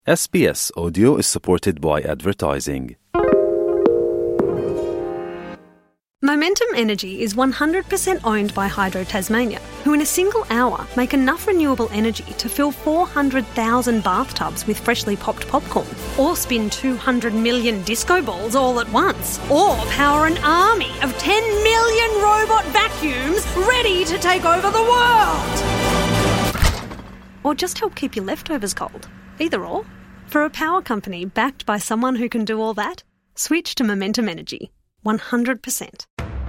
SBS Audio is supported by advertising. Momentum Energy is 100% owned by Hydro Tasmania, who in a single hour make enough renewable energy to fill 400,000 bathtubs with freshly popped popcorn, or spin 200 million disco balls all at once, or power an army of 10 million robot vacuums ready to take over the world. Or just help keep your leftovers cold. Either or. For a power company backed by someone who can do all that, switch to Momentum Energy. 100%.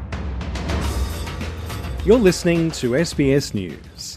You're listening to SBS News.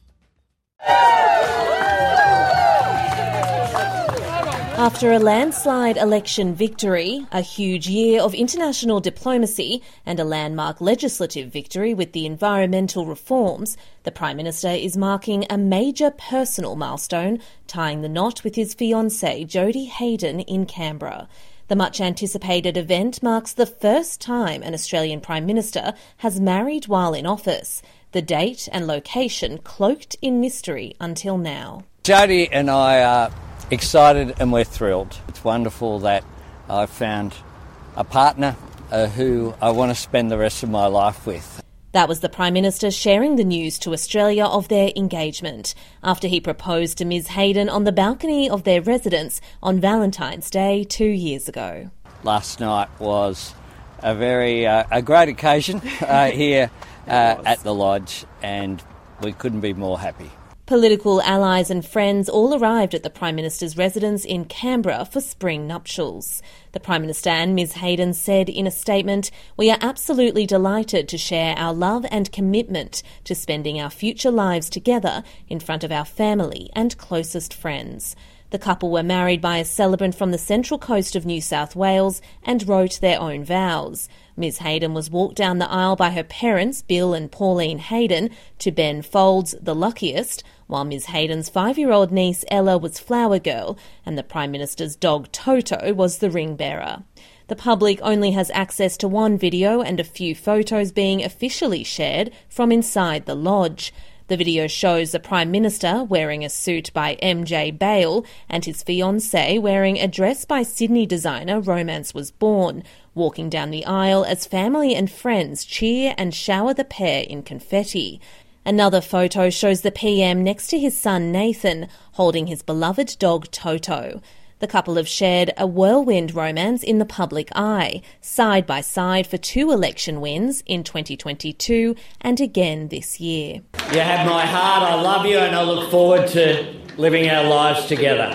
After a landslide election victory, a huge year of international diplomacy and a landmark legislative victory with the environmental reforms, the Prime Minister is marking a major personal milestone, tying the knot with his fiancée Jodie Hayden in Canberra. The much-anticipated event marks the first time an Australian Prime Minister has married while in office, the date and location cloaked in mystery until now. Jodie and I are excited and we're thrilled. It's wonderful that I've found a partner who I want to spend the rest of my life with. That was the Prime Minister sharing the news to Australia of their engagement after he proposed to Ms Hayden on the balcony of their residence on Valentine's Day 2 years ago. Last night was a great occasion here at the Lodge, and we couldn't be more happy. Political allies and friends all arrived at the Prime Minister's residence in Canberra for spring nuptials. The Prime Minister and Ms Hayden said in a statement, "We are absolutely delighted to share our love and commitment to spending our future lives together in front of our family and closest friends." The couple were married by a celebrant from the Central Coast of New South Wales and wrote their own vows. Ms Hayden was walked down the aisle by her parents, Bill and Pauline Hayden, to Ben Folds' The Luckiest, while Ms Hayden's 5-year-old niece Ella was Flower Girl and the Prime Minister's dog Toto was the ring bearer. The public only has access to one video and a few photos being officially shared from inside the lodge. The video shows the Prime Minister wearing a suit by MJ Bale and his fiancée wearing a dress by Sydney designer Romance Was Born, walking down the aisle as family and friends cheer and shower the pair in confetti. Another photo shows the PM next to his son Nathan, holding his beloved dog Toto. The couple have shared a whirlwind romance in the public eye, side by side for 2 election wins in 2022 and again this year. You have my heart, I love you, and I look forward to living our lives together.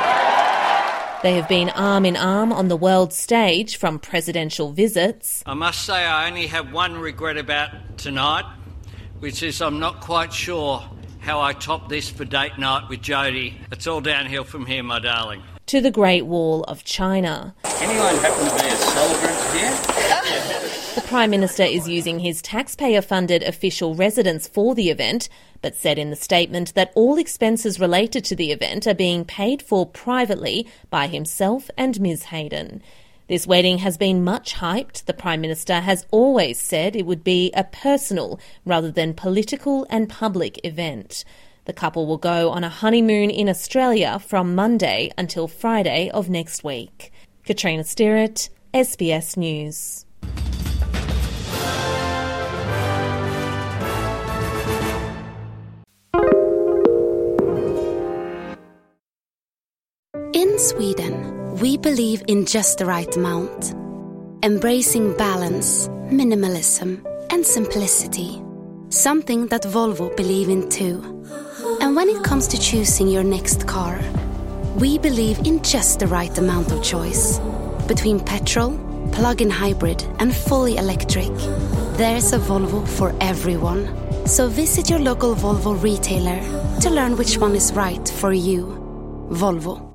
They have been arm in arm on the world stage from presidential visits. I must say I only have one regret about tonight, which is I'm not quite sure how I top this for date night with Jodie. It's all downhill from here, my darling. To the Great Wall of China. Anyone happen to be a celebrant here? The Prime Minister is using his taxpayer-funded official residence for the event, but said in the statement that all expenses related to the event are being paid for privately by himself and Ms Hayden. This wedding has been much hyped. The Prime Minister has always said it would be a personal rather than political and public event. The couple will go on a honeymoon in Australia from Monday until Friday of next week. Katrina Stirrett, SBS News. In Sweden, we believe in just the right amount. Embracing balance, minimalism, and simplicity. Something that Volvo believe in too. And when it comes to choosing your next car, we believe in just the right amount of choice. Between petrol, plug-in hybrid, and fully electric, there's a Volvo for everyone. So visit your local Volvo retailer to learn which one is right for you. Volvo.